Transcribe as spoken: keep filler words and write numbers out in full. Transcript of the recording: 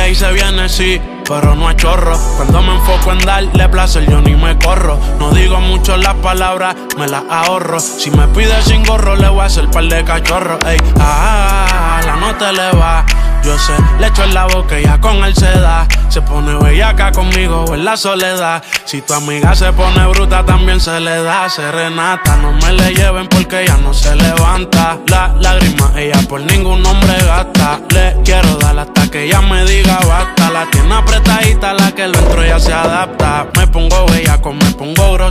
ahí se viene, sí, pero no a chorro. Cuando me enfoco en darle placer, yo ni me corro. No digo mucho las palabras, me las ahorro. Si me pide sin gorro, le voy a hacer par de cachorros. Ey, ah, la nota le va. Yo sé, le echo en la boca y ya con él se da. Se pone bellaca conmigo o en la soledad. Si tu amiga se pone bruta, también se le da serenata. No me le lleven porque ella no se levanta. La lágrima ella por ningún hombre gasta. Le quiero dar hasta que ella me diga basta. La tiene apretadita, la que lo entro ya se adapta. Me pongo bellaco, me pongo grosero.